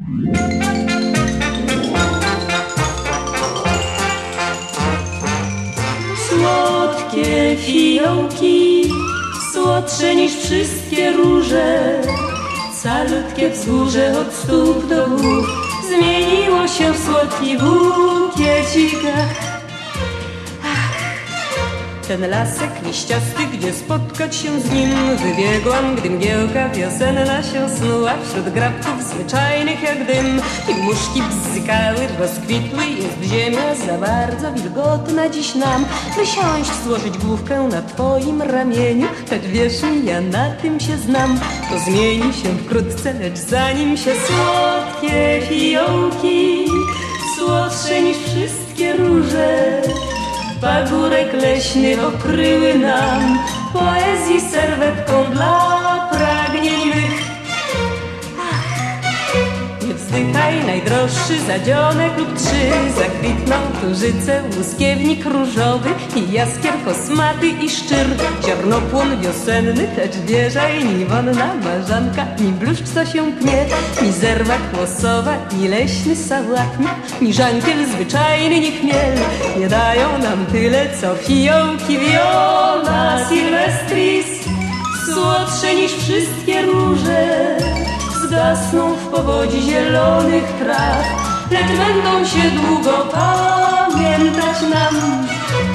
Słodkie fiołki, słodsze niż wszystkie róże, calutkie wzgórze od stóp do głów zmieniło się w słodkich bukiecikach. Ten lasek liściasty, gdzie spotkać się z nim wybiegłam, gdy mgiełka wiosenna się snuła wśród grabków zwyczajnych jak dym i muszki bzykały, rozkwitły. Jest ziemia za bardzo wilgotna dziś nam, by siąść, złożyć główkę na twoim ramieniu. Lecz wierz mi, ja na tym się znam, to zmieni się wkrótce, lecz zanim się słodkie fiołki, słodsze niż wszystkie róże, pagórek leśny okryły nam poezji serwetką dla pragnień mych. Nie wzdychaj, najdroższy zadzionek lub trzy, zakwitną tużyce, łuskiewnik różowy i jaskier kosmaty i szczır, ziarnopłon wiosenny, lecz wierzaj, ni wonna marzanka, ni bluszcz, co się pnie, ni zerwa kłosowa, ni leśny sałatnik, ni żankiel zwyczajny, ni chmiel nie dają nam tyle, co fiołki Viola Silvestris. Słodsze niż wszystkie róże zgasną w powodzi zielonych traw, lecz będą się długo pamiętać nam.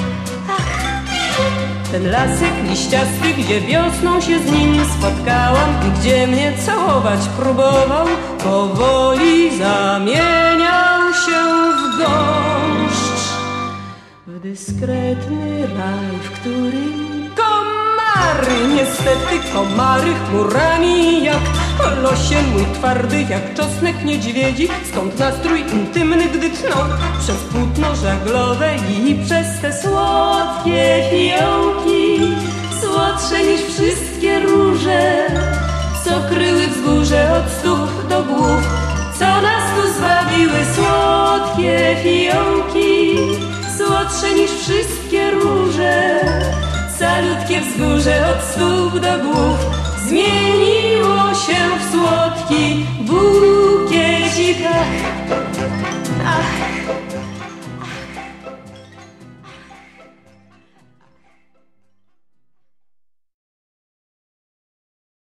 Ten lasek liściasty, gdzie wiosną się z nim spotkałam i gdzie mnie całować próbował, powoli zamieniał się w gąszcz, w dyskretny raj, w którym komary, niestety komary chmurami jak losie mój twardy, jak czosnek niedźwiedzi, skąd nastrój intymny, gdy tną przez płótno żaglowe i przez te słodkie fiołki, słodsze niż wszystkie róże, co kryły wzgórze od stóp do głów, co nas tu zwabiły. Słodkie fiołki, słodsze niż wszystkie róże, calutkie wzgórze od stóp do głów zmieniło się w słodki bukiecik. Ach, ach.